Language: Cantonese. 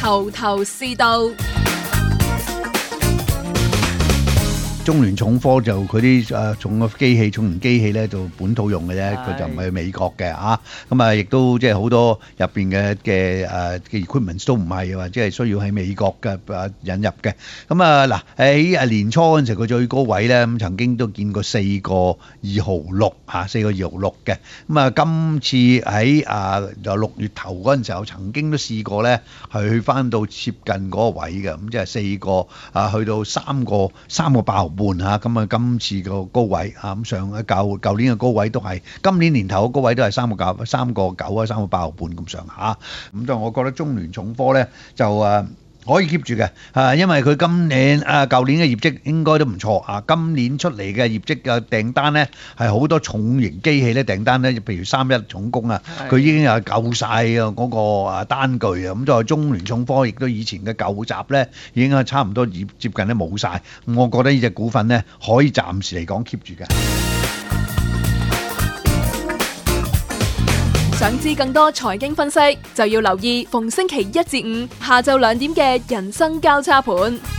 頭頭是道。 中聯重科就佢啲重嘅機器、重型機器咧就本土用嘅啫，佢就唔係去美國嘅嚇。咁啊，亦都即係好多入邊嘅equipment 都唔係話即係需要喺美國嘅引入嘅。咁啊嗱喺年初嗰陣時，佢最高位咧咁曾經都見過4個2毫6嚇，4個2毫6嘅。咁啊，今次喺6月頭嗰陣時候，曾經都試過咧係去翻到接近嗰個位嘅，咁即係4個去到3個8毫半嚇，咁啊今次個高位啊咁舊年嘅高位都係今年年頭嘅高位都係3個9啊3個8毫半咁上下，咁就我覺得中聯重科咧就可以 keep 住嘅因為佢今年舊年嘅業績應該都唔錯啊，今年出嚟嘅業績嘅訂單咧係好多重型機器咧訂單咧，譬如31重工啊，佢已經係夠晒嗰個單據啊，咁就中聯重科亦都以前嘅舊集咧已經係差唔多接近咧冇晒，我覺得呢隻股份咧可以暫時嚟講 keep 住嘅。 想知更多財經分析，就要留意逢星期1至5下晝2點嘅人生交叉盤。